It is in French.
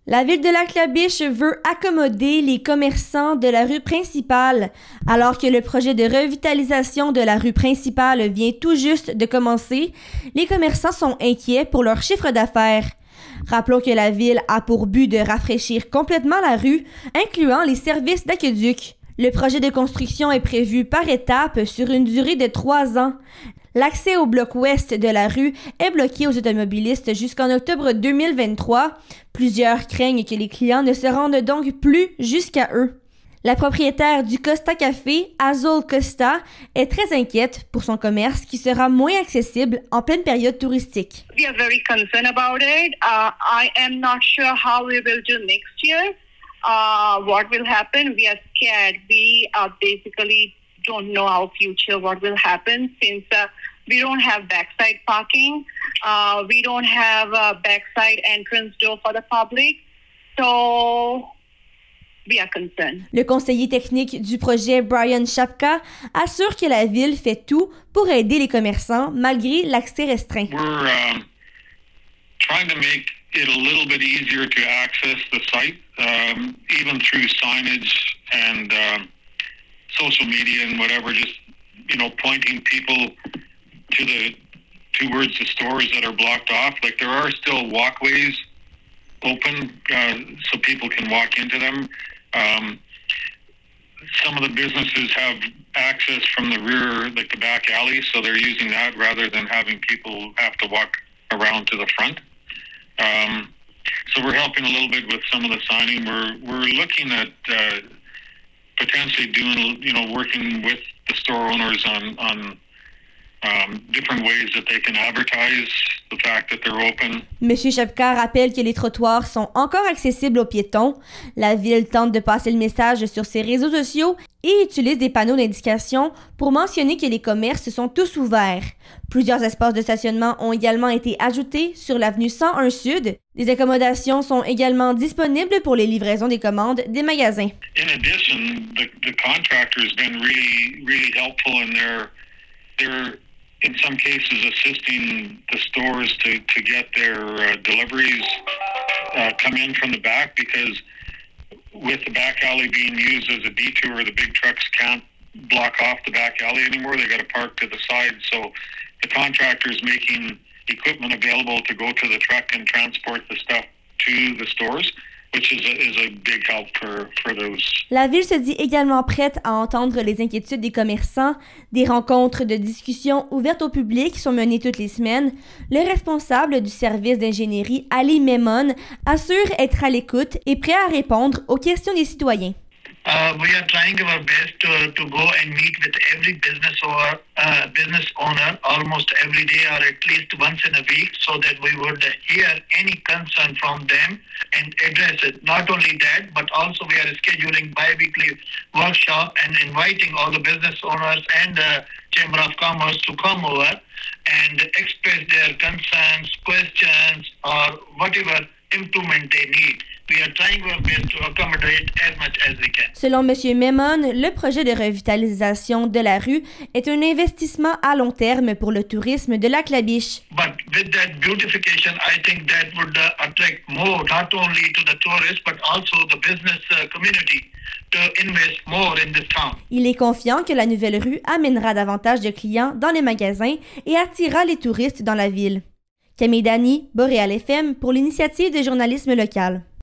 La ville de Lac-La-Biche veut accommoder les commerçants de la rue principale, alors que le projet de revitalisation de la rue principale vient tout juste de commencer. Les commerçants sont inquiets pour leur chiffre d'affaires. Rappelons que la ville a pour but de rafraîchir complètement la rue, incluant les services d'aqueduc. Le projet de construction est prévu par étapes sur une durée de 3 ans. L'accès au bloc ouest de la rue est bloqué aux automobilistes jusqu'en octobre 2023. Plusieurs craignent que les clients ne se rendent donc plus jusqu'à eux. La propriétaire du Costa Café, Azul Costa, est très inquiète pour son commerce qui sera moins accessible en pleine période touristique. We are very concerned about it. I am not sure how we will do next year. What will happen? We are scared. We basically don't know our future, what will happen, since we don't have backside parking. We don't have a backside entrance door for the public. So we are concerned. Le conseiller technique du projet, Brian Chapka, assure que la ville fait tout pour aider les commerçants malgré l'accès restreint. We're trying to make it a little bit easier to access the site, even through signage and social media and whatever, just, pointing people towards the stores that are blocked off. Like, there are still walkways open, so people can walk into them. Some of the businesses have access from the rear, like the back alley, so they're using that rather than having people have to walk around to the front. So we're helping a little bit with some of the signing. We're looking at potentially doing, working with the store owners on different ways that they can advertise the fact that they're open. Monsieur Chapka rappelle que les trottoirs sont encore accessibles aux piétons. La ville tente de passer le message sur ses réseaux sociaux et utilise des panneaux d'indication pour mentionner que les commerces sont tous ouverts. Plusieurs espaces de stationnement ont également été ajoutés sur l'avenue 101 Sud. Des accommodations sont également disponibles pour les livraisons des commandes des magasins. In addition, the contractor has been really helpful in their in some cases assisting the stores to get their deliveries come in from the back, because with the back alley being used as a detour, the big trucks can't block off the back alley anymore. They got to park to the side. So the contractor is making equipment available to go to the truck and transport the stuff to the stores, which is a big help for those. La ville se dit également prête à entendre les inquiétudes des commerçants. Des rencontres de discussion ouvertes au public sont menées toutes les semaines. Le responsable du service d'ingénierie, Ali Memon, assure être à l'écoute et prêt à répondre aux questions des citoyens. We are trying our best to go and meet with every business owner almost every day or at least once in a week, so that we would hear any concern from them and address it. Not only that, but also we are scheduling bi-weekly workshop and inviting all the business owners and the Chamber of Commerce to come over and express their concerns, questions, or whatever improvement they need. We are trying our best to accommodate as much as we can. Selon M. Memon, le projet de revitalisation de la rue est un investissement à long terme pour le tourisme de Lac-La-Biche. But with that beautification, I think that would attract more, not only to the tourists, but also the business community to invest more in this town. Il est confiant que la nouvelle rue amènera davantage de clients dans les magasins et attirera les touristes dans la ville. Camille Dany, Boréal FM, pour l'initiative de journalisme local.